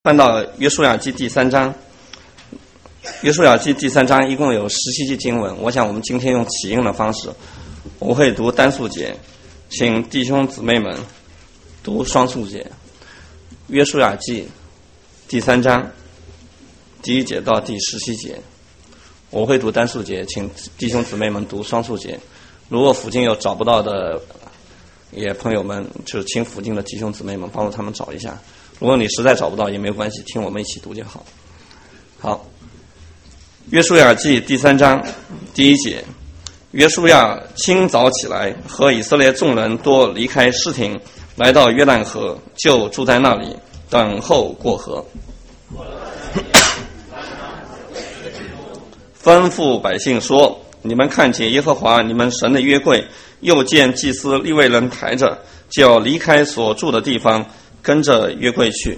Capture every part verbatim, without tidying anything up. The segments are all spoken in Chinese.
翻到约书亚记第三章，约书亚记第三章一共有十七节经文。我想我们今天用起应的方式，我会读单数节，请弟兄姊妹们读双数节。约书亚记第三章第一节到第十七节，我会读单数节，请弟兄姊妹们读双数节。如果附近有找不到的也朋友们，就请附近的弟兄姊妹们帮助他们找一下。如果你实在找不到也没关系，听我们一起读就好。好，约书亚记第三章第一节，约书亚清早起来，和以色列众人都离开示廷，来到约旦河，就住在那里，等候过河。吩咐百姓说：你们看见耶和华你们神的约柜，又见祭司利未人抬着，就要离开所住的地方，跟着约柜去。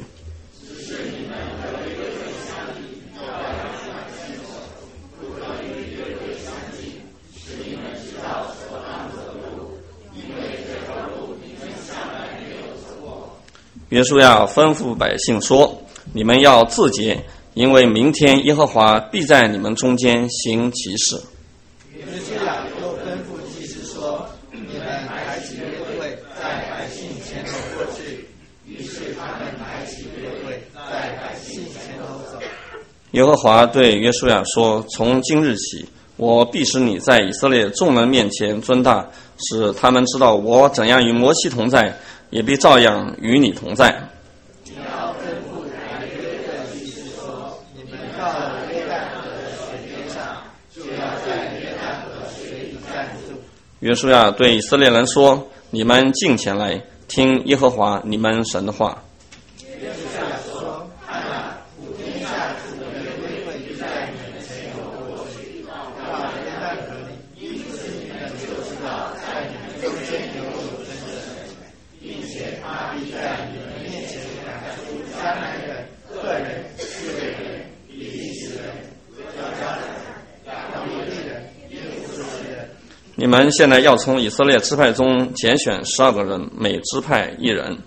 约书亚吩咐百姓说：你们要自洁，因为明天耶和华必在你们中间行奇事。 约书亚又吩咐祭司说：你们抬起约柜，在百姓前头过去。于是他们抬起约柜，在百姓前头走。 耶和华对约书亚说：从今日起，我必使你在以色列众人面前尊大，使他们知道我怎样与摩西同在，也必照样与你同在。 你要吩咐抬约柜的祭司说：你们到了约旦河的水边上，就要在约旦河水里站住。 约书亚对以色列人说：你们近前来，听耶和华你们神的话。 约书亚说：看啊，普天下主的约柜必在你们前头过去，到约旦河里，因此你们就知道在你们中间有有真神，并且他必在你们面前赶出迦南人、赫人、示威人、比利时人、迦迦人、亚摩利人、耶布斯人。 你们现在要从以色列支派中拣选十二个人，每支派一人。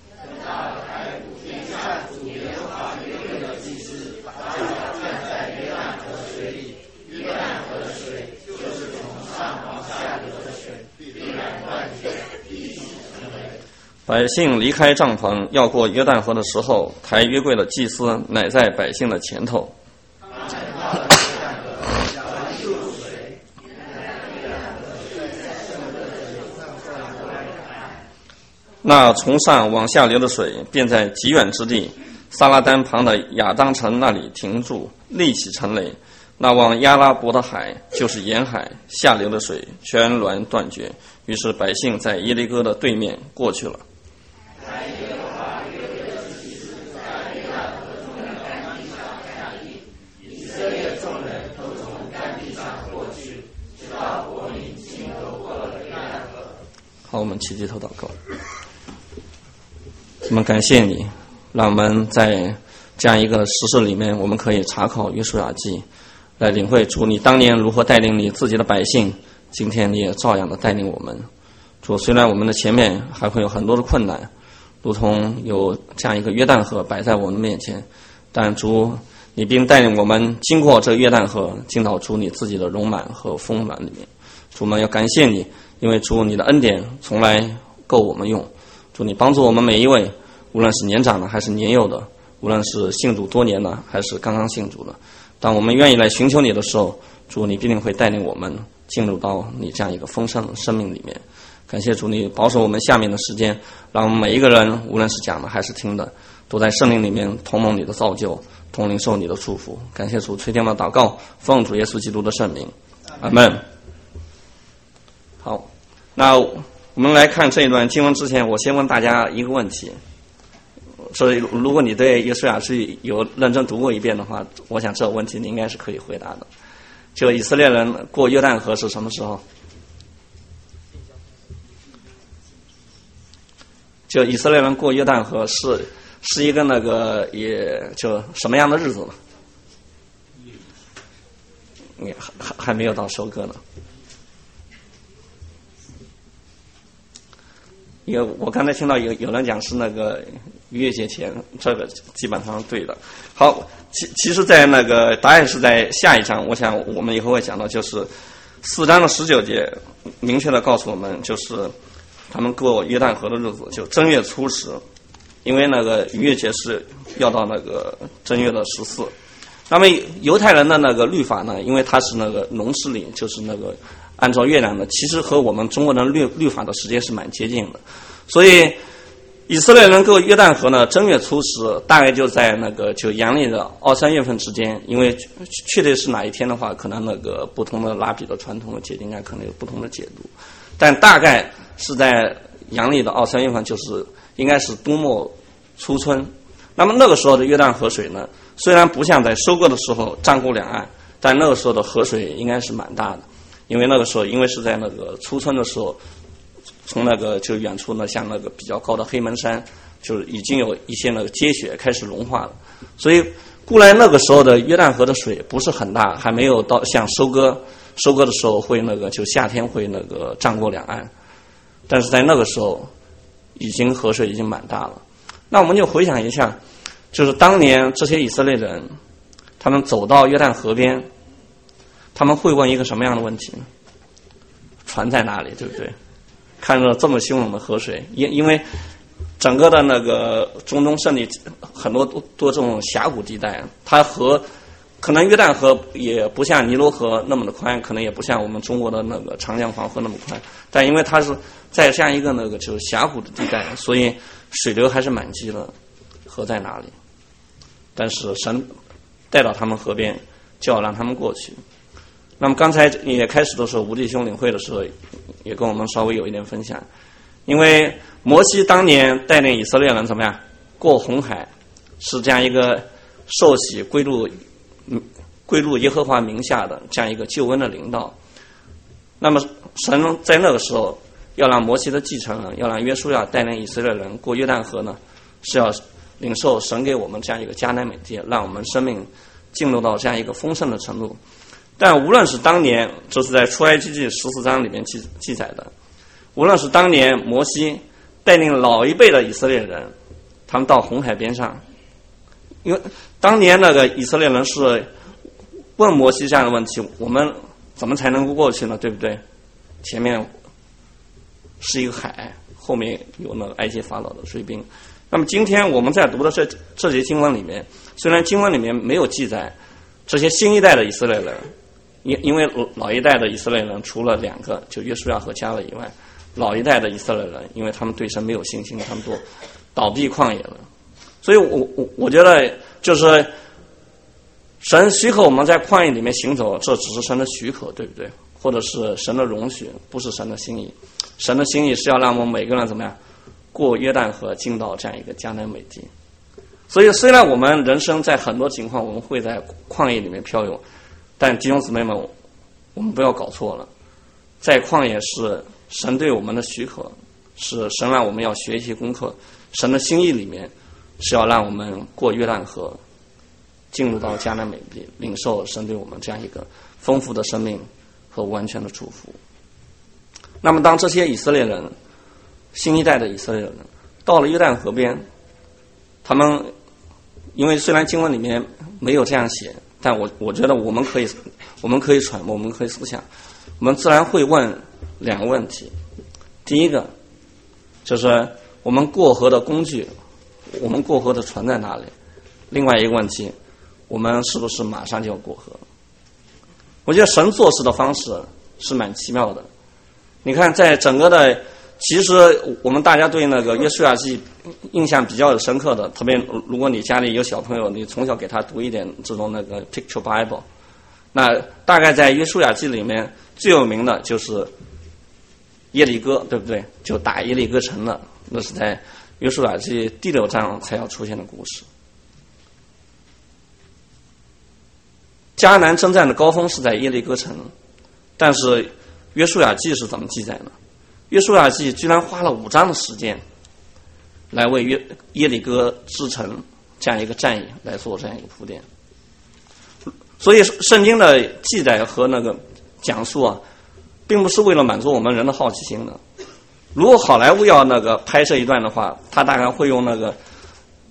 百姓离开帐篷要过约旦河的时候，抬约柜的祭司乃在百姓的前头。那从上往下流的水便在极远之地撒拉丹旁的亚当城那里停住，立起城垒。那往亚拉伯的海，就是沿海下流的水全然断绝。于是百姓在耶利哥的对面过去了。好，我们齐低头祷告。我们感谢你，让我们在这样一个时事里面，我们可以查考约书亚记，来领会主你当年如何带领你自己的百姓，今天你也照样的带领我们。主，虽然我们的前面还会有很多的困难，如同有这样一个约旦河摆在我们面前，但主你并带领我们经过这约旦河，进到主你自己的荣满和丰满里面。主们要感谢你，因为主你的恩典从来够我们用。主你帮助我们每一位，无论是年长的还是年幼的，无论是信主多年的还是刚刚信主的，当我们愿意来寻求你的时候，主你必定会带领我们进入到你这样一个丰盛的生命里面。感谢主你保守我们下面的时间，让我们每一个人无论是讲的还是听的，都在圣灵里面同蒙你的造就，同领受你的祝福。感谢主垂听的祷告，奉主耶稣基督的圣名，阿们。好，那我们来看这一段经文之前，我先问大家一个问题。所以如果你对约书亚记有认真读过一遍的话，我想这个问题你应该是可以回答的。就以色列人过约旦河是什么时候？就以色列人过约旦河是是一个那个也就什么样的日子呢？你还还还没有到收割呢。因为我刚才听到有有人讲是那个逾越节前，这个基本上是对的。好，其其实，在那个答案是在下一章，我想我们以后会讲到，就是四章的十九节明确的告诉我们，就是他们过约旦河的日子，就正月初十，因为那个逾越节是要到那个正月的十四。那么犹太人的那个律法呢，因为它是那个农事历，就是那个按照月亮的，其实和我们中国的律律法的时间是蛮接近的，所以以色列人过约旦河呢，正月初十大概就在那个就阳历的二三月份之间，因为确切是哪一天的话，可能那个不同的拉比的传统的解经家可能有不同的解读，但大概是在阳历的二三月份，就是应该是冬末初春。那么那个时候的约旦河水呢，虽然不像在收割的时候涨过两岸，但那个时候的河水应该是蛮大的，因为那个时候因为是在那个初春的时候，从那个就远处呢，像那个比较高的黑门山，就是已经有一些那个积雪开始融化了，所以固然那个时候的约旦河的水不是很大，还没有到像收割收割的时候会那个就夏天会那个涨过两岸，但是在那个时候已经河水已经蛮大了。那我们就回想一下，就是当年这些以色列人，他们走到约旦河边，他们会问一个什么样的问题呢？船在哪里，对不对？看着这么汹涌的河水，因因为整个的那个中东胜利很多多这种峡谷地带，它河可能约旦河也不像尼罗河那么的宽，可能也不像我们中国的那个长江黄河那么宽，但因为它是在这样一个那个就是峡谷的地带，所以水流还是蛮急的。河在哪里？但是神带到他们河边，就要让他们过去。那么刚才也开始的时候，吴弟兄领会的时候，也跟我们稍微有一点分享。因为摩西当年带领以色列人怎么样过红海，是这样一个受洗归入归入耶和华名下的这样一个救恩的领导。那么神在那个时候要让摩西的继承人，要让约书亚带领以色列人过约旦河呢，是要领受神给我们这样一个迦南美地，让我们生命进入到这样一个丰盛的程度。但无论是当年，这是在出埃及记十四章里面记记载的，无论是当年摩西带领老一辈的以色列人，他们到红海边上，因为当年那个以色列人是问摩西这样的问题，我们怎么才能够过去呢？对不对？前面是一个海，后面有那个埃及法老的水兵。那么今天我们在读的这这节经文里面，虽然经文里面没有记载这些新一代的以色列人，因因为老一代的以色列人除了两个，就约书亚和迦勒以外，老一代的以色列人，因为他们对神没有信心，他们都倒闭旷野了。所以我我我觉得就是神许可我们在旷野里面行走，这只是神的许可，对不对？或者是神的容许，不是神的心意。神的心意是要让我们每个人怎么样过约旦河，进到这样一个迦南美地。所以虽然我们人生在很多情况我们会在旷野里面漂游，但弟兄姊妹们，我们不要搞错了，在旷野是神对我们的许可，是神让我们要学习功课，神的心意里面是要让我们过约旦河，进入到迦南美地，领受神对我们这样一个丰富的生命和完全的祝福。那么当这些以色列人，新一代的以色列人到了约旦河边，他们因为虽然经文里面没有这样写，但我我觉得我们可以我们可以揣摩，我们可以思想，我们自然会问两个问题。第一个就是我们过河的工具，我们过河的船在哪里？另外一个问题，我们是不是马上就要过河？我觉得神做事的方式是蛮奇妙的。你看在整个的，其实我们大家对那个约书亚记印象比较深刻的，特别如果你家里有小朋友，你从小给他读一点这种那个 picture Bible， 那大概在约书亚记里面最有名的就是耶利哥，对不对？就打耶利哥城了，那是在约书亚记第六章才要出现的故事。迦南征战的高峰是在耶利哥城，但是约书亚记是怎么记载呢？约书亚记居然花了五章的时间来为约耶利哥之城这样一个战役来做这样一个铺垫。所以圣经的记载和那个讲述啊，并不是为了满足我们人的好奇心的。如果好莱坞要那个拍摄一段的话，他大概会用那个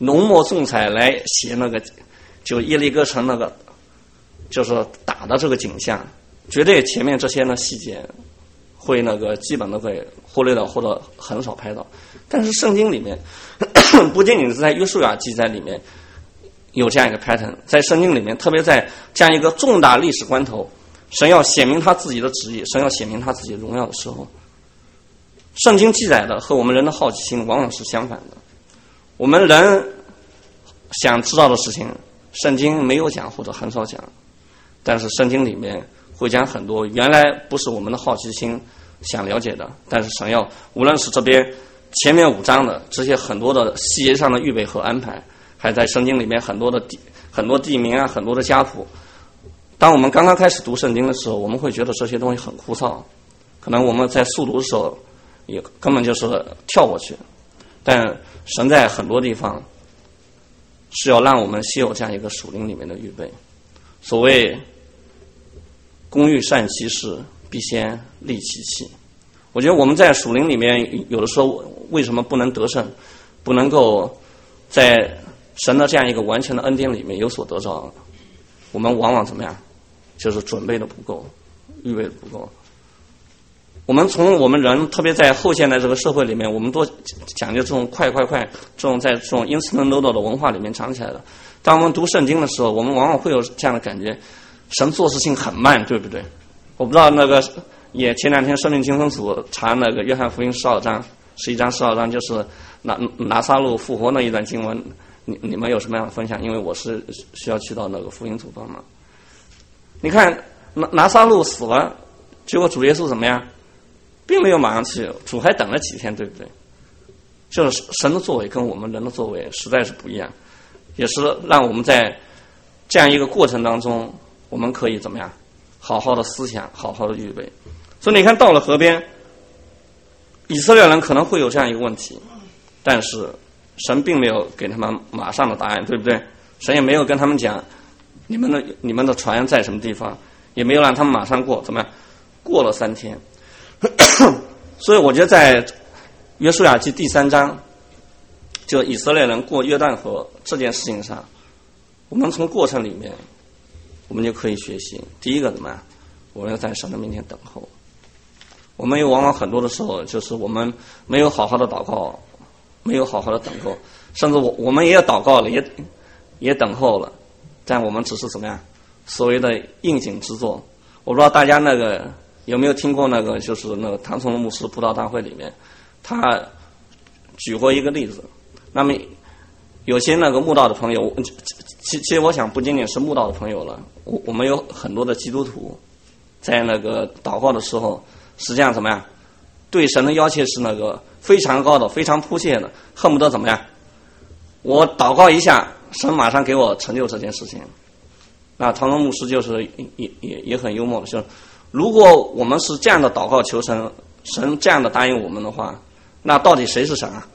浓墨重彩来写那个，就耶利哥城那个，就是打的这个景象，绝对前面这些呢细节会那个基本都会忽略到或者很少拍到。但是圣经里面不仅仅是在约书亚记载里面有这样一个 pattern， 在圣经里面，特别在这样一个重大历史关头，神要显明他自己的旨意，神要显明他自己荣耀的时候，圣经记载的和我们人的好奇心往往是相反的。我们人想知道的事情，圣经没有讲或者很少讲，但是圣经里面会讲很多原来不是我们的好奇心想了解的，但是神要无论是这边前面五章的这些很多的细节上的预备和安排，还在圣经里面很多的地很多地名啊，很多的家谱。当我们刚刚开始读圣经的时候，我们会觉得这些东西很枯燥，可能我们在速读的时候也根本就是跳过去。但神在很多地方是要让我们先有这样一个属灵里面的预备。所谓工欲善其事，必先利其器。我觉得我们在属灵里面有的时候为什么不能得胜，不能够在神的这样一个完全的恩典里面有所得着，我们往往怎么样，就是准备的不够，预备的不够。我们从我们人特别在后现代这个社会里面，我们都讲究这种快快快，这种在这种 instant noodle 的文化里面长起来的。当我们读圣经的时候，我们往往会有这样的感觉，神做事情很慢，对不对？我不知道那个也前两天生命经分组查那个约翰福音十二章十一章十二章，就是拿拿撒路复活那一段经文，你你们有什么样的分享？因为我是需要去到那个福音组帮忙。你看拿拿撒路死了，结果主耶稣怎么样？并没有马上去，主还等了几天，对不对？就是神的作为跟我们人的作为实在是不一样，也是让我们在这样一个过程当中，我们可以怎么样好好的思想，好好的预备。所以你看到了河边，以色列人可能会有这样一个问题，但是神并没有给他们马上的答案，对不对？神也没有跟他们讲你们的你们的船在什么地方，也没有让他们马上过，怎么样？过了三天。所以我觉得在约书亚记第三章，就以色列人过约旦河这件事情上，我们从过程里面我们就可以学习。第一个怎么样？我们要在神的面前等候。我们有往往很多的时候，就是我们没有好好的祷告，没有好好的等候，甚至我我们也祷告了，也也等候了，但我们只是怎么样？所谓的应景之作。我不知道大家那个有没有听过那个，就是那个唐崇荣牧师布道大会里面，他举过一个例子。那么有些那个慕道的朋友，其其实我想不仅仅是慕道的朋友了，我我们有很多的基督徒，在那个祷告的时候，实际上怎么样？对神的要求是那个非常高的，非常迫切的，恨不得怎么样？我祷告一下，神马上给我成就这件事情。那唐崇牧师就是也也也很幽默的，就是如果我们是这样的祷告求神，神这样的答应我们的话，那到底谁是神啊？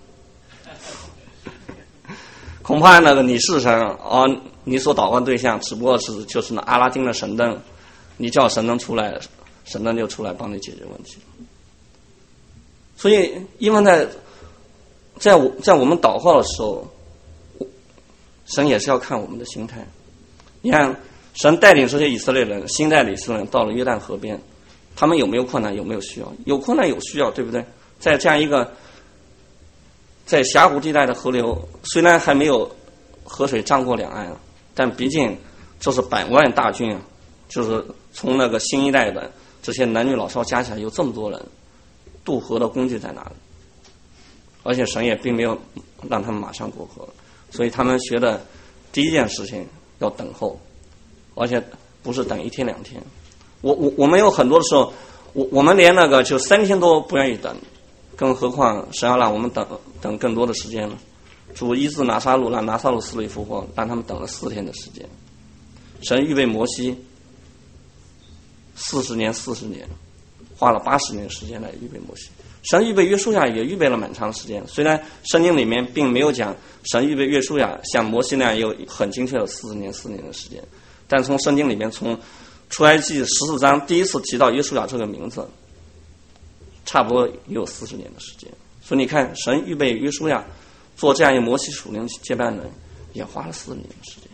恐怕那个你是神哦，你所祷告对象只不过是就是那阿拉丁的神灯，你叫神灯出来，神灯就出来帮你解决问题。所以，因为在在我在我们祷告的时候，神也是要看我们的心态。你看，神带领这些以色列人，新带领以色列人到了约旦河边，他们有没有困难？有没有需要？有困难有需要，对不对？在这样一个在峡谷地带的河流，虽然还没有河水涨过两岸，但毕竟这是百万大军啊，就是从那个新一代的这些男女老少加起来有这么多人，渡河的工具在哪里？而且神也并没有让他们马上过河，所以他们学的第一件事情要等候，而且不是等一天两天。我我我们有很多的时候，我我们连那个就三天都不愿意等，更何况神要让我们等等更多的时间了。主医治拿撒路，让拿撒路死里复活，让他们等了四天的时间。神预备摩西四十年四十年，花了八十年时间来预备摩西。神预备约书亚也预备了蛮长时间，虽然圣经里面并没有讲神预备约书亚像摩西那样有很精确的四十年四年的时间，但从圣经里面从出埃及十四章第一次提到约书亚这个名字，差不多也有四十年的时间。所以你看，神预备约书亚做这样一个摩西属灵接班人，也花了四十年的时间。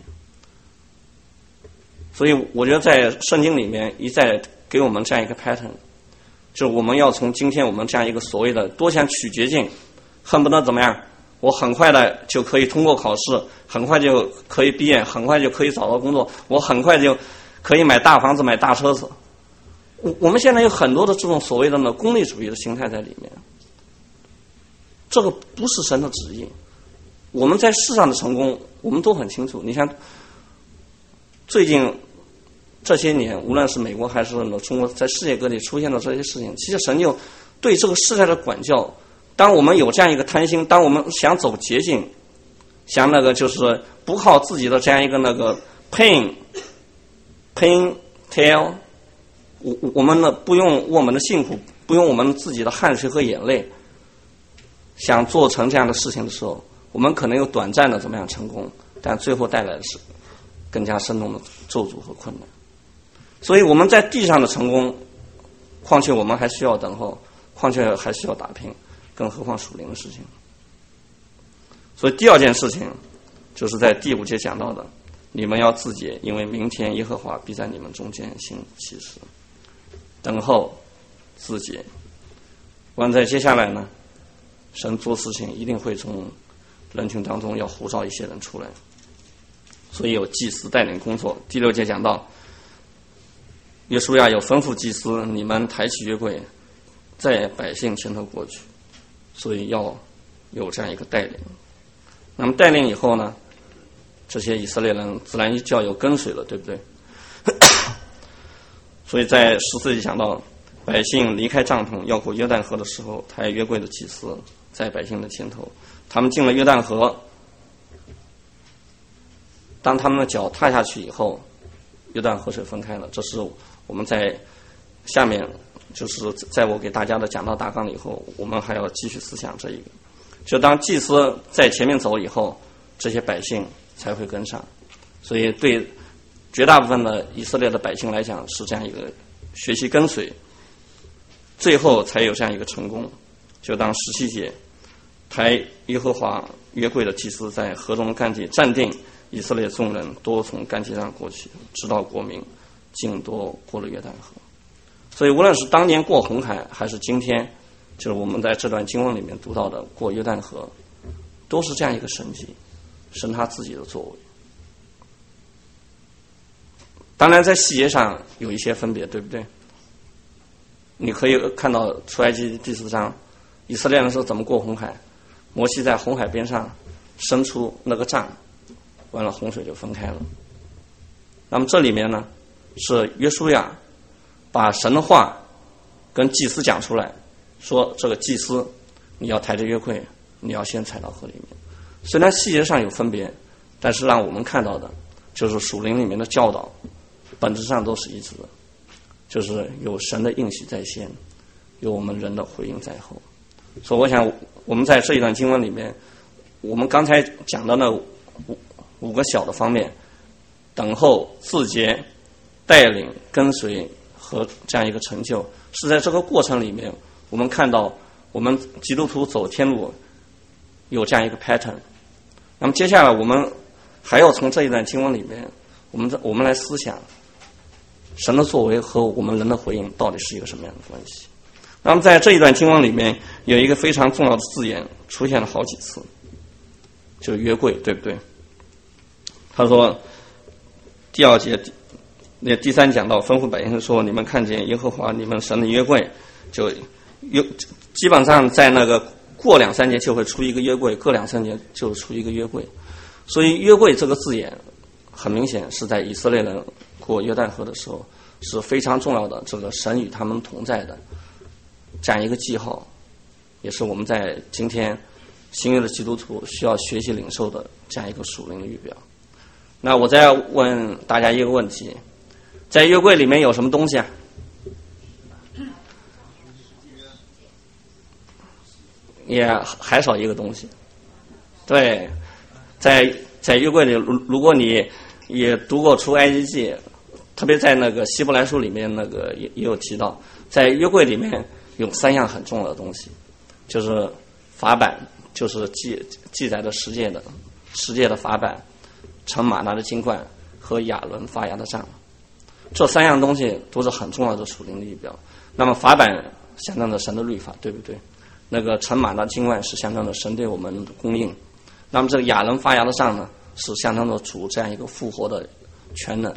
所以我觉得在圣经里面一再给我们这样一个 pattern， 就是我们要从今天我们这样一个所谓的多想取捷径，恨不得怎么样，我很快的就可以通过考试，很快就可以毕业，很快就可以找到工作，我很快就可以买大房子买大车子。我我们现在有很多的这种所谓的呢功利主义的心态在里面，这个不是神的旨意。我们在世上的成功我们都很清楚，你像最近这些年无论是美国还是中国，在世界各地出现的这些事情，其实神就对这个世界的管教，当我们有这样一个贪心，当我们想走捷径，想那个就是不靠自己的这样一个那个 pain pain tail， 我我们呢不用我们的辛苦，不用我们自己的汗水和眼泪，想做成这样的事情的时候，我们可能有短暂的怎么样成功，但最后带来的是更加深重的咒诅和困难。所以我们在地上的成功，况且我们还需要等候，况且还需要打拼，更何况属灵的事情。所以第二件事情就是在第五节讲到的，你们要自洁，因为明天耶和华必在你们中间行奇事。等候自洁，完在接下来呢，神做事情一定会从人群当中要呼召一些人出来，所以有祭司带领工作。第六节讲到约书亚有吩咐祭司，你们抬起约柜在百姓前头过去，所以要有这样一个带领。那么带领以后呢，这些以色列人自然就要有跟随了，对不对？所以在十四节讲到，百姓离开帐篷要过约旦河的时候，抬约柜的祭司在百姓的前头，他们进了约旦河，当他们的脚踏下去以后，约旦河水分开了。这是我们在下面就是在我给大家的讲到大纲以后，我们还要继续思想这一个，就当祭司在前面走以后，这些百姓才会跟上。所以对绝大部分的以色列的百姓来讲，是这样一个学习跟随，最后才有这样一个成功。就当十七节，抬耶和华约柜的祭司在河中干地站定，以色列众人都从干地上过去，直到国民尽都过了约旦河。所以无论是当年过红海，还是今天就是我们在这段经文里面读到的过约旦河，都是这样一个神迹，神他自己的作为。当然在细节上有一些分别，对不对？你可以看到出埃及第四章，以色列人是怎么过红海，摩西在红海边上伸出那个杖，完了洪水就分开了。那么这里面呢，是约书亚把神的话跟祭司讲出来，说这个祭司你要抬着约柜，你要先踩到河里面。虽然细节上有分别，但是让我们看到的就是属灵里面的教导本质上都是一致的，就是有神的应许在先，有我们人的回应在后。所以我想我们在这一段经文里面，我们刚才讲的那五五个小的方面，等候、自洁、带领、跟随和这样一个成就，是在这个过程里面我们看到我们基督徒走天路有这样一个 pattern。 那么接下来我们还要从这一段经文里面我们我们来思想神的作为和我们人的回应到底是一个什么样的关系。那么在这一段经文里面有一个非常重要的字眼出现了好几次，就是约柜，对不对？他说第二节那第三讲到吩咐百姓说，你们看见耶和华你们神的约柜，就有基本上在那个过两三节就会出一个约柜，过两三节就出一个约柜。所以约柜这个字眼很明显是在以色列人过约旦河的时候是非常重要的，这个神与他们同在的这样一个记号，也是我们在今天新约的基督徒需要学习领受的这样一个属灵的预表。那我再问大家一个问题，在约柜里面有什么东西啊？也还少一个东西。对，在在约柜里，如果你也读过出埃及记，特别在那个希伯来书里面那个也也有提到，在约柜里面有三样很重要的东西，就是法版、 就是记记载的十诫的十诫的法版、乘马拿的金冠和亚伦发芽的杖。这三样东西都是很重要的属灵的仪表。那么法版象征着神的律法，对不对？那个乘马拿金冠是象征着神对我们的供应。那么这个亚伦发芽的杖呢，是象征着主这样一个复活的全能。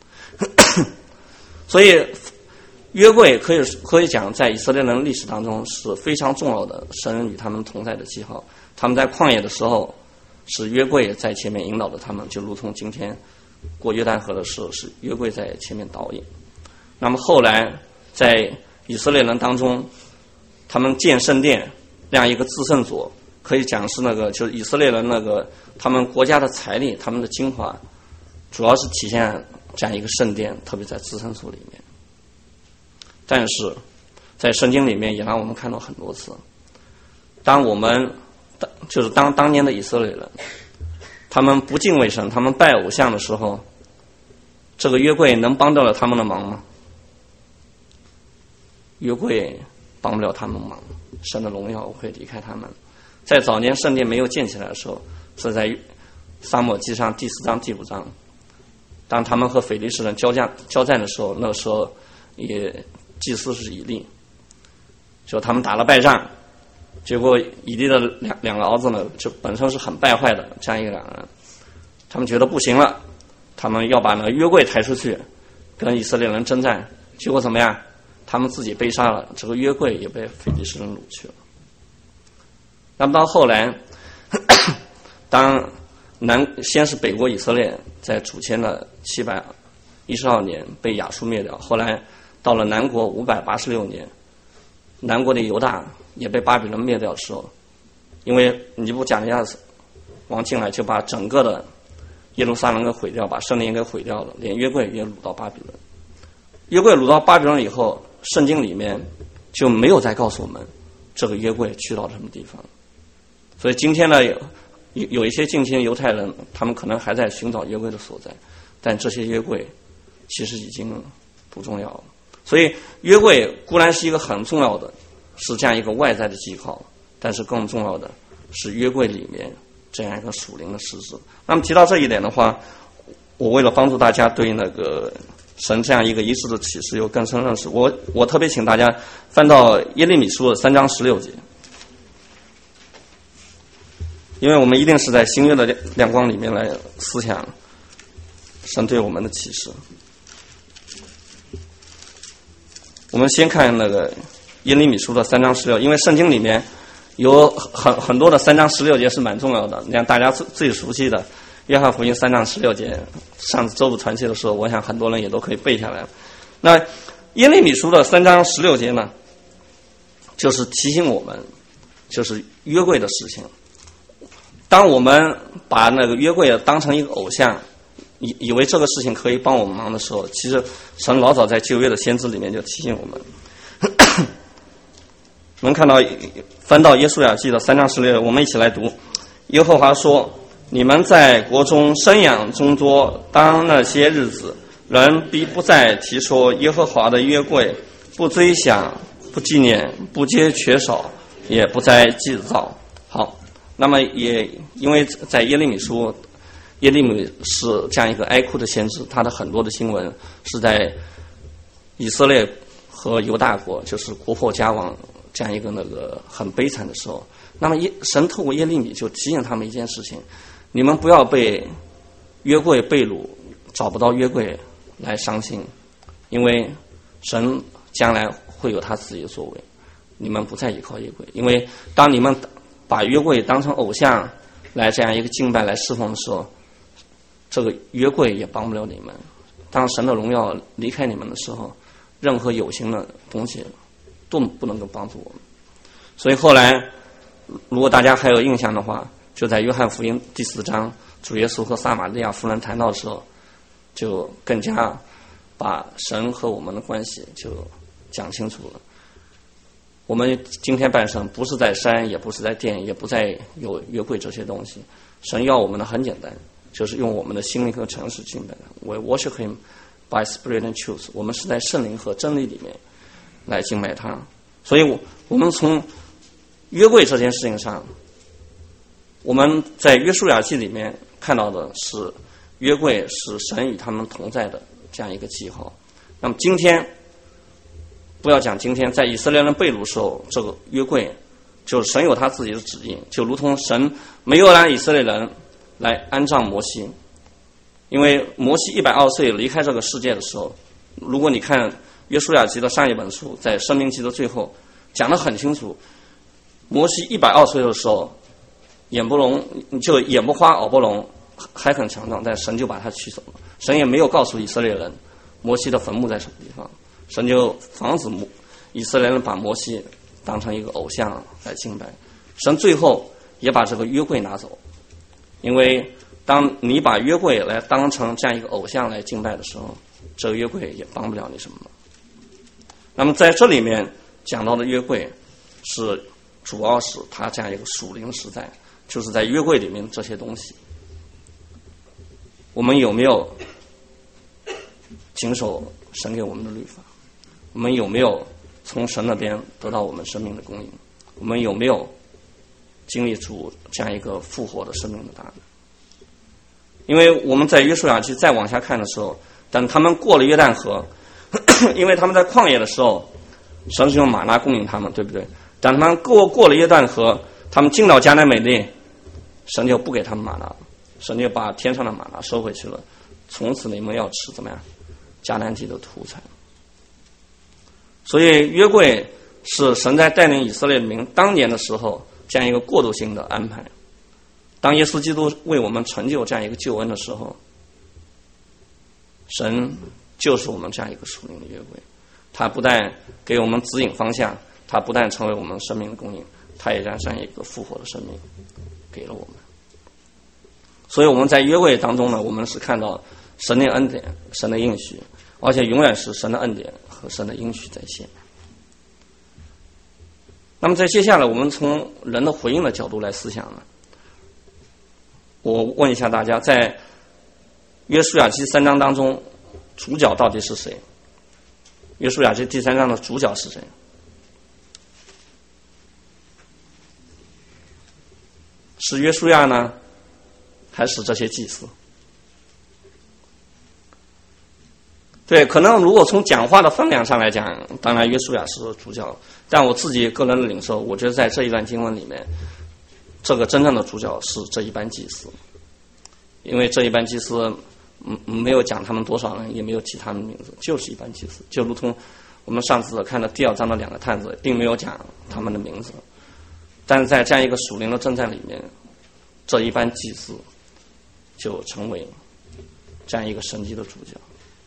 所以约柜可以可以讲在以色列人历史当中是非常重要的神与他们同在的记号。他们在旷野的时候是约柜在前面引导着他们，就如同今天过约旦河的时候是约柜在前面导引。那么后来在以色列人当中，他们建圣殿那样一个至圣所，可以讲是那个就是以色列人那个他们国家的财力，他们的精华主要是体现这样一个圣殿，特别在至圣所里面。但是在圣经里面也让我们看到很多次，当我们就是当当年的以色列人他们不敬畏神，他们拜偶像的时候，这个约柜能帮到了他们的忙吗？约柜帮不了他们忙，神的荣耀会离开他们。在早年圣殿没有建起来的时候，是在撒母耳记上第四章第五章，当他们和非利士人交战交战的时候，那个时候也祭司是以利，就他们打了败仗，结果以利的两两个儿子呢，就本身是很败坏的这样一个两个人，他们觉得不行了，他们要把那个约柜抬出去跟以色列人征战，结果怎么样？他们自己被杀了，这个约柜也被非利士人掳去了。那么到后来，当南先是北国以色列在主前的七百一十二年被亚述灭掉，后来到了南国五百八十六年，南国的犹大也被巴比伦灭掉的时候，因为尼布甲尼撒王进来就把整个的耶路撒冷给毁掉，把圣殿给毁掉了，连约柜也掳到巴比伦。约柜掳到巴比伦以后，圣经里面就没有再告诉我们这个约柜去到什么地方。所以今天呢，有有一些近亲犹太人，他们可能还在寻找约柜的所在，但这些约柜其实已经不重要了。所以约柜固然是一个很重要的，是这样一个外在的记号，但是更重要的是约柜里面这样一个属灵的实质。那么提到这一点的话，我为了帮助大家对那个神这样一个仪式的启示有更深认识，我我特别请大家翻到耶利米书的三章十六节，因为我们一定是在新约的亮光里面来思想神对我们的启示。我们先看那个耶利米书的三章十六，因为圣经里面有很很多的三章十六节是蛮重要的，你看大家最最熟悉的约翰福音三章十六节，上次周五传奇的时候，我想很多人也都可以背下来。那耶利米书的三章十六节呢，就是提醒我们，就是约柜的事情。当我们把那个约柜当成一个偶像，以以为这个事情可以帮我们忙的时候，其实神老早在旧约的先知里面就提醒我们。能看到翻到耶稣雅记的三章十六，我们一起来读。耶和华说：你们在国中生养众多，当那些日子，人必不再提说耶和华的约柜，不追想，不纪念，不皆缺少，也不再祭造。好，那么也因为在耶利米书，耶利米是这样一个哀哭的先知，他的很多的新闻是在以色列和犹大国，就是国破家亡这样一个那个很悲惨的时候，那么神透过耶利米就提醒他们一件事情：你们不要被约柜被掳，找不到约柜来伤心，因为神将来会有他自己的作为，你们不再依靠约柜。因为当你们把约柜当成偶像来这样一个敬拜来侍奉的时候，这个约柜也帮不了你们。当神的荣耀离开你们的时候，任何有形的东西都不能够帮助我们。所以后来如果大家还有印象的话，就在约翰福音第四章，主耶稣和撒玛利亚妇人谈到的时候，就更加把神和我们的关系就讲清楚了。我们今天拜神不是在山，也不是在殿，也不再有约柜这些东西。神要我们的很简单，就是用我们的心灵和诚实敬拜。We worship Him by Spirit and Truth。我们是在圣灵和真理里面来敬拜他。所以我我们从约柜这件事情上， 我们在约书亚记里面看到的是约柜是神与他们同在的这样一个记号。那么今天不要讲今天，在以色列人被掳时候，这个约柜就是神有他自己的旨意，就如同神没有让以色列人来安葬摩西，因为摩西一百二十岁离开这个世界的时候，如果你看约书亚记的上一本书，在申命记的最后讲得很清楚，摩西一百二十岁的时候，眼不聋，就眼不花耳不聋，还很强壮，但神就把他取走了。神也没有告诉以色列人摩西的坟墓在什么地方，神就防止以色列人把摩西当成一个偶像来敬拜。神最后也把这个约柜拿走，因为当你把约柜来当成这样一个偶像来敬拜的时候，这个约柜也帮不了你什么。那么在这里面讲到的约柜是主要是它这样一个属灵时代，就是在约柜里面这些东西，我们有没有谨守神给我们的律法？我们有没有从神那边得到我们生命的供应？我们有没有经历主这样一个复活的生命的大能？因为我们在约书亚记再往下看的时候，等他们过了约旦河，因为他们在旷野的时候，神是用玛纳供应他们，对不对？等他们过过了约旦河，他们进到迦南美地，神就不给他们玛纳了，神就把天上的玛纳收回去了。从此你们要吃怎么样？迦南地的土产。所以约柜是神在带领以色列民当年的时候这样一个过渡性的安排。当耶稣基督为我们成就这样一个救恩的时候，神就是我们这样一个属灵的约柜，他不但给我们指引方向，他不但成为我们生命的供应，他也将这样一个复活的生命给了我们。所以我们在约柜当中呢，我们是看到神的恩典，神的应许，而且永远是神的恩典和神的应许在先。那么在接下来我们从人的回应的角度来思想呢，我问一下大家，在约书亚记三章当中，主角到底是谁？约书亚记第三章的主角是谁？是约书亚呢，还是这些祭司？对，可能如果从讲话的分量上来讲，当然约书亚是主角，但我自己个人的领受，我觉得在这一段经文里面，这个真正的主角是这一班祭司，因为这一班祭司嗯没有讲他们多少人，也没有提他们名字，就是一班祭司，就如同我们上次看的第二章的两个探子，并没有讲他们的名字，但是在这样一个属灵的征战里面，这一班祭司就成为这样一个神迹的主角。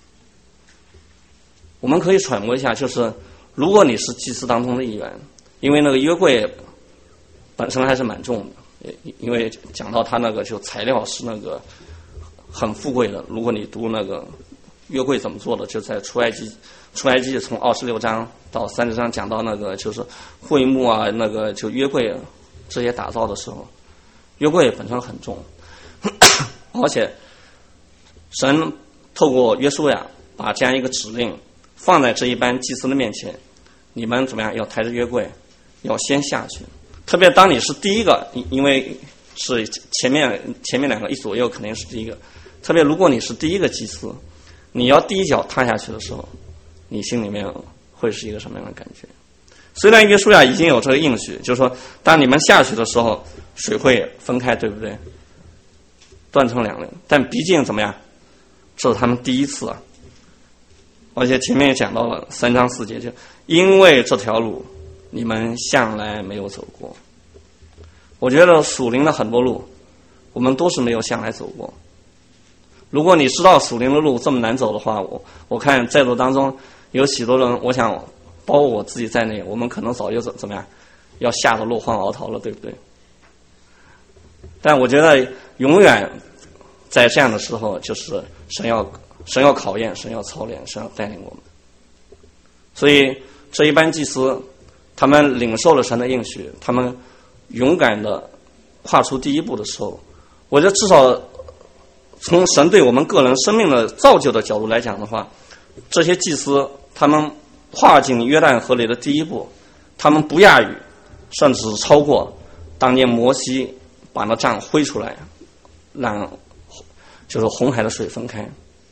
我们可以揣摩一下，就是如果你是祭司当中的一员，因为那个约柜本身还是蛮重的，因为讲到它那个就材料是那个很富贵的。如果你读那个约柜怎么做的，就在出埃及出埃及从二十六章到三十章讲到那个就是会幕啊，那个就约柜这些打造的时候，约柜本身很重，而且神透过约书亚把这样一个指令放在这一班祭司的面前，你们怎么样？要抬着约柜，要先下去。特别当你是第一个，因为是前面前面两个一左右肯定是第一个。特别如果你是第一个祭司，你要第一脚踏下去的时候，你心里面会是一个什么样的感觉？虽然约书亚已经有这个应许，就是说当你们下去的时候，水会分开，对不对？断成两人，但毕竟怎么样？这是他们第一次啊。而且前面也讲到了三章四节，就因为这条路你们向来没有走过。我觉得属灵的很多路我们都是没有向来走过。如果你知道属灵的路这么难走的话，我我看在座当中有许多人，我想包括我自己在内，我们可能早就怎怎么样要吓得落荒而逃了，对不对？但我觉得永远在这样的时候，就是神要神要考验，神要操练，神要带领我们。所以这一班祭司他们领受了神的应许，他们勇敢的跨出第一步的时候，我觉得至少从神对我们个人生命的造就的角度来讲的话，这些祭司他们跨进约旦河里的第一步，他们不亚于甚至超过当年摩西把那杖挥出来，让就是红海的水分开。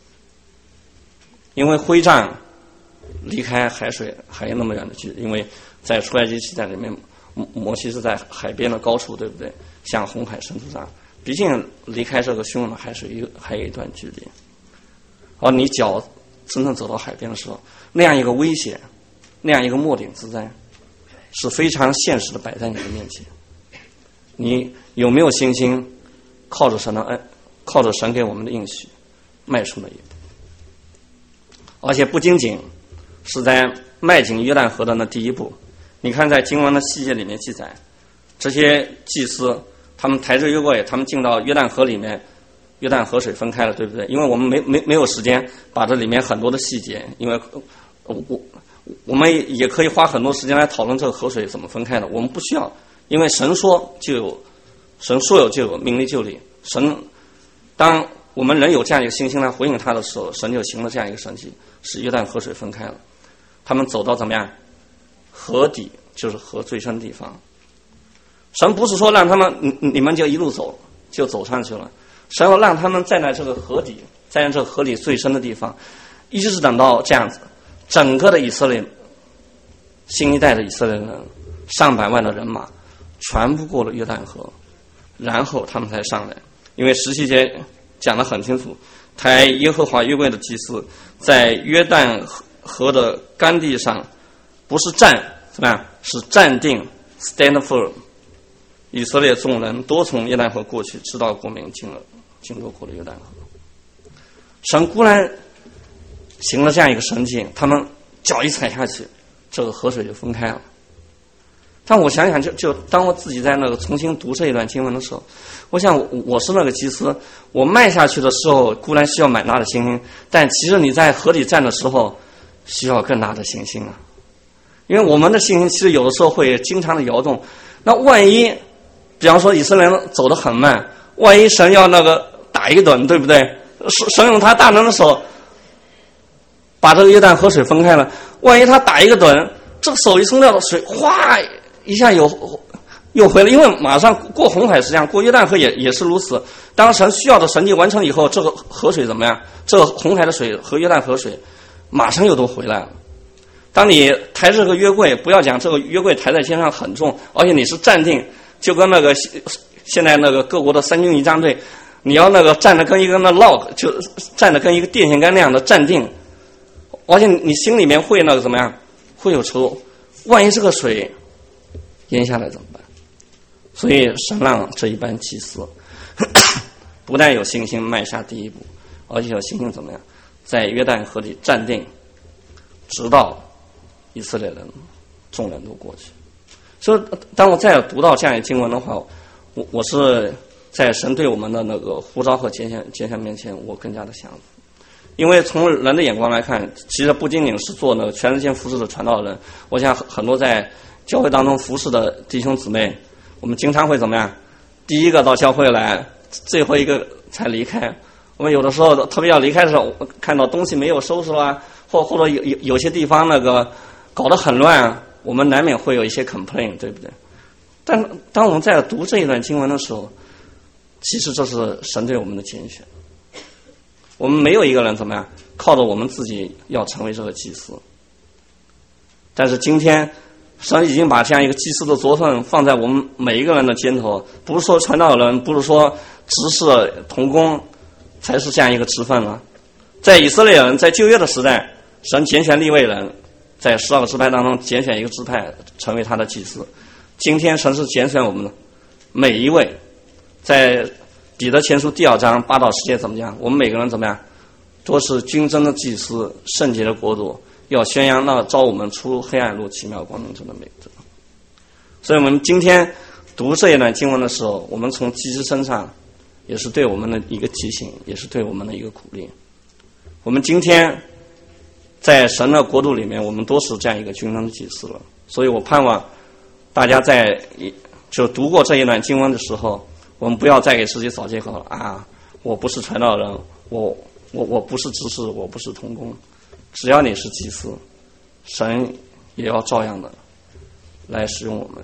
因为挥杖离开海水还有那么远的距离，因为在出埃及记载里面，摩西是在海边的高处，对不对？向红海伸出杖，毕竟离开这个汹涌的海水还有一段距离。而你脚真正走到海边的时候，那样一个危险，那样一个末顶之灾，是非常现实的摆在你的面前。你有没有信心靠着神的恩，靠着神给我们的应许，迈出那一步？而且不仅仅是在迈进约旦河的那第一步，你看在经文的细节里面记载，这些祭司他们抬着约柜，他们进到约旦河里面，约旦河水分开了，对不对？因为我们没没没有时间把这里面很多的细节，因为我我我们也可以花很多时间来讨论这个河水怎么分开的，我们不需要，因为神说就有，神说有就有，命立就立。神当我们人有这样一个信心来回应他的时候，神就行了这样一个神迹，使约旦河水分开了。他们走到怎么样？河底，就是河最深的地方。神不是说让他们你你们就一路走就走上去了，神要让他们站在这个河底，站在这个河底最深的地方，一直等到这样子，整个的以色列新一代的以色列人上百万的人马全部过了约旦河，然后他们才上来。因为十七节讲得很清楚，抬耶和华约柜的祭司在约旦河的干地上，不是站怎么样，是站定 stand firm。 以色列众人多从约旦河过去，直到国民进了经过过了约旦河。神固然行了这样一个神迹，他们脚一踩下去，这个河水就分开了。但我想想就，就当我自己在那个重新读这一段经文的时候，我想我我是那个祭司，我迈下去的时候固然需要蛮大的信心，但其实你在河里站的时候需要更大的信心啊。因为我们的信心其实有的时候会经常的摇动，那万一比方说以色列人走得很慢，万一神要那个打一顿，对不对？神用他大能的手把这个约旦河水分开了，万一他打一个盹，这个手一松掉的水哗一下又又回来。因为马上过红海是这样，过约旦河也也是如此。当神需要的神迹完成以后，这个河水怎么样？这个红海的水和约旦河水马上又都回来了。当你抬这个约柜，不要讲这个约柜抬在肩上很重，而且你是站定，就跟那个现在那个各国的三军仪仗队，你要那个站得跟一个那 log， 就站得跟一个电线杆那样的站定，而且你心里面会那个怎么样？会有愁，万一这个水淹下来怎么办？所以神让这一班祭司不但有信心迈下第一步，而且有信心怎么样？在约旦河里站定，直到以色列人众人都过去。所以当我再读到这样一经文的话，我我是在神对我们的那个呼召和拣选拣选面前，我更加的降服。因为从人的眼光来看，其实不仅仅是做那个全人间服侍的传道人，我想很多在教会当中服侍的弟兄姊妹，我们经常会怎么样？第一个到教会来，最后一个才离开。我们有的时候特别要离开的时候，看到东西没有收拾啦，或或者有有有些地方那个搞得很乱，我们难免会有一些 complain， 对不对？但当我们在读这一段经文的时候，其实这是神对我们的拣选。我们没有一个人怎么样靠着我们自己要成为这个祭司，但是今天神已经把这样一个祭司的职分放在我们每一个人的肩头，不是说传道人，不是说执事同工才是这样一个职分了。在以色列人在旧约的时代，神拣选利未人，在十二个支派当中拣选一个支派成为他的祭司。今天神是拣选我们的每一位，在彼得前书第二章八到十节怎么讲？我们每个人怎么样？都是军真的祭司，圣洁的国度，要宣扬那召我们出黑暗入奇妙光明中的美德。所以我们今天读这一段经文的时候，我们从祭司身上也是对我们的一个提醒，也是对我们的一个鼓励。我们今天在神的国度里面，我们都是这样一个军真的祭司了。所以我盼望大家在就读过这一段经文的时候，我们不要再给自己找借口了啊！我不是传道人，我我我不是执事，我不是同工。只要你是祭司，神也要照样的来使用我们。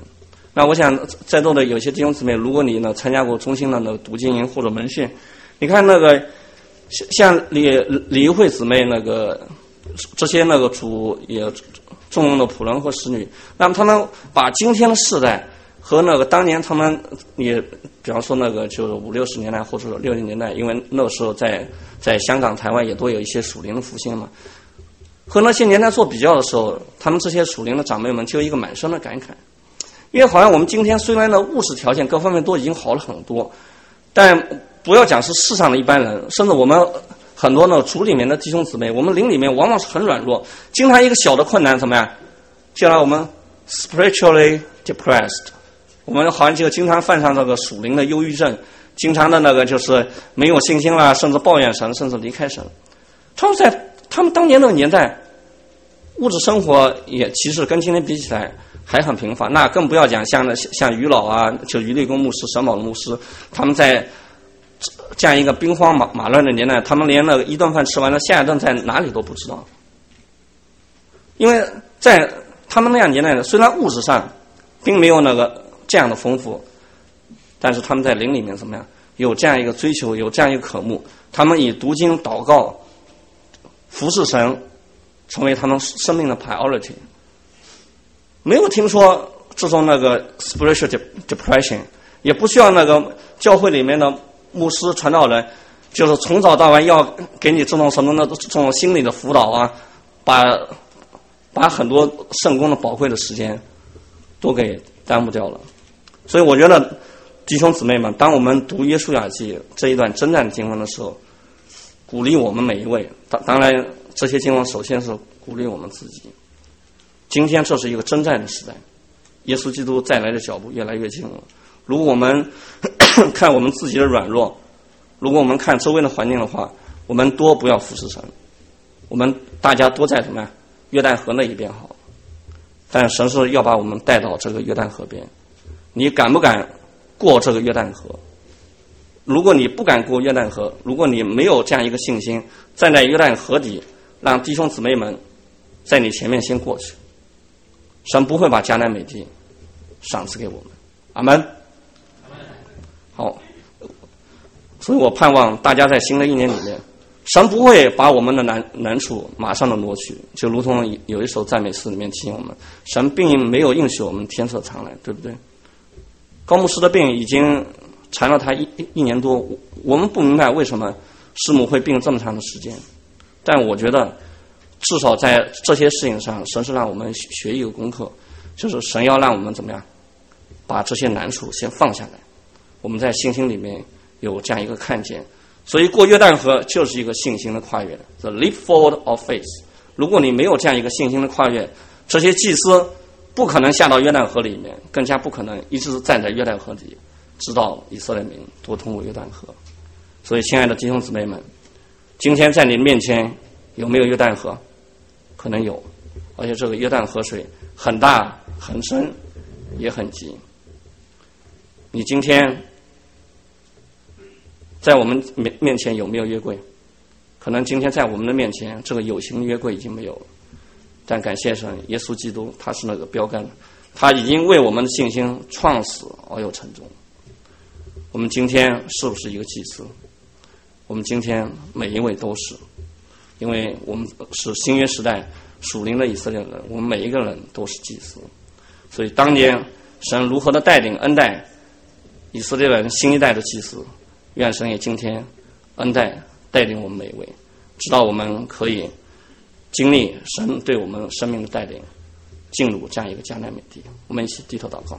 那我想在座的有些弟兄姊妹，如果你呢参加过中心的那个读经营或者门训，你看那个像李李玉慧姊妹那个这些那个主也重用的仆人和使女，那么他们把今天的世代和那个当年他们也比方说那个就是五六十年代或者六零年代，因为那个时候在在香港台湾也都有一些属灵的复兴嘛，和那些年代做比较的时候，他们这些属灵的长辈们就有一个满身的感慨，因为好像我们今天虽然呢物质条件各方面都已经好了很多，但不要讲是世上的一般人，甚至我们很多呢主里面的弟兄姊妹，我们灵里面往往是很软弱，经常一个小的困难怎么样，就让我们 spiritually depressed， 我们好像就经常犯上这个属灵的忧郁症，经常的那个就是没有信心啦，甚至抱怨神，甚至离开神。他们在他们当年那个年代，物质生活也其实跟今天比起来还很贫乏，那更不要讲像像于老啊，就于立功牧师、沈宝的牧师，他们在这样一个兵荒马马乱的年代，他们连那个一顿饭吃完了，下一顿在哪里都不知道。因为在他们那样年代，虽然物质上并没有那个这样的丰富，但是他们在灵里面怎么样，有这样一个追求，有这样一个渴慕，他们以读经、祷告、服侍神成为他们生命的 priority。没有听说这种那个 spiritual depression， 也不需要那个教会里面的牧师传道人就是从早到晚要给你这种什么的这种心理的辅导啊，把把很多圣工的宝贵的时间都给耽误掉了。所以我觉得弟兄姊妹们，当我们读约书亚记这一段征战经文的时候，鼓励我们每一位，当当然这些经文首先是鼓励我们自己。今天这是一个征战的时代，耶稣基督再来的脚步越来越近了。如果我们看我们自己的软弱，如果我们看周围的环境的话，我们多不要服侍神，我们大家多在什么呀？约旦河那一边好。但神是要把我们带到这个约旦河边，你敢不敢过这个约旦河？如果你不敢过约旦河，如果你没有这样一个信心，站在约旦河底，让弟兄姊妹们在你前面先过去，神不会把迦南美地赏赐给我们。阿们。好，所以我盼望大家在新的一年里面，神不会把我们的难难处马上的挪去，就如同有一首赞美诗里面提醒我们，神并没有应许我们天色常来，对不对？高牧师的病已经缠了他一一年多，我们不明白为什么师母会病这么长的时间，但我觉得至少在这些事情上，神是让我们学一个功课，就是神要让我们怎么样把这些难处先放下来，我们在信心里面有这样一个看见。所以过约旦河就是一个信心的跨越 The leap forward of faith。 如果你没有这样一个信心的跨越，这些祭司不可能下到约旦河里面，更加不可能一直站在约旦河底直到以色列民都通过约旦河。所以亲爱的弟兄姊妹们，今天在你面前有没有约旦河？可能有，而且这个约旦河水很大很深也很急。你今天在我们面面前有没有约柜？可能今天在我们的面前，这个有形的约柜已经没有了。但感谢神，耶稣基督他是那个标杆，他已经为我们的信心创始而有成终。我们今天是不是一个祭司？我们今天每一位都是，因为我们是新约时代属灵的以色列人，我们每一个人都是祭司。所以当年神如何的带领恩待以色列人新一代的祭司，愿神也今天恩待带领我们每一位，直到我们可以经历神对我们生命的带领，进入这样一个迦南美地。我们一起低头祷告。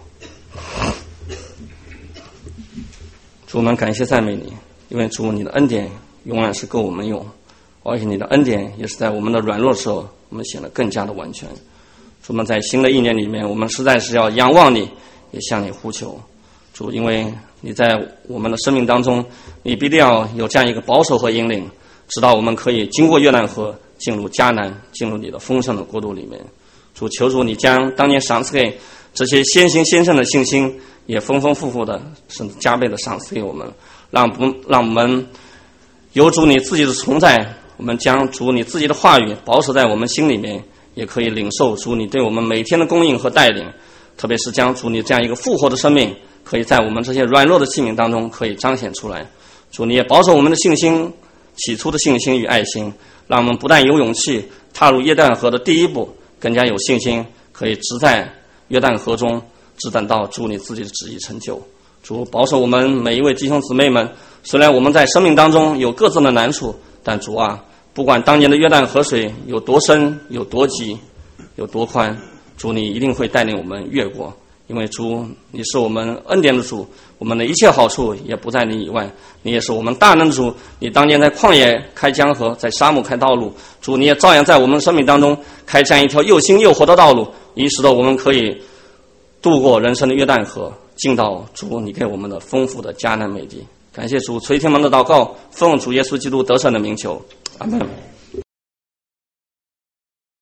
主，我们感谢赞美你，因为主你的恩典永远是够我们用，而且你的恩典也是在我们的软弱的时候我们显得更加的完全。主，我们在新的一年里面，我们实在是要仰望你，也向你呼求。主，因为你在我们的生命当中，你必定要有这样一个保守和引领，直到我们可以经过约旦河进入迦南，进入你的丰盛的国度里面。主，求主你将当年赏赐给这些先行先圣的信心也丰丰富富的甚至加倍的赏赐给我们，让不让我们有主你自己的存在，我们将主你自己的话语保守在我们心里面，也可以领受主你对我们每天的供应和带领。 特别是将主你这样一个复活的生命，可以在我们这些软弱的器皿当中可以彰显出来。主你也保守我们的信心，起初的信心与爱心，让我们不但有勇气踏入约旦河的第一步，更加有信心可以直在约旦河中只等到主你自己的旨意成就。主保守我们每一位弟兄姊妹们，虽然我们在生命当中有各自的难处，但主啊，不管当年的约旦河水有多深有多急有多宽，主你一定会带领我们越过，因为主你是我们恩典的主，我们的一切好处也不在你以外，你也是我们大能的主，你当年在旷野开江河，在沙漠开道路，主你也照样在我们的生命当中开这样一条又新又活的道路，以使得我们可以度过人生的约旦河，进到主你给我们的丰富的迦南美地。感谢主垂听我们的祷告，奉主耶稣基督得胜的名求，阿们。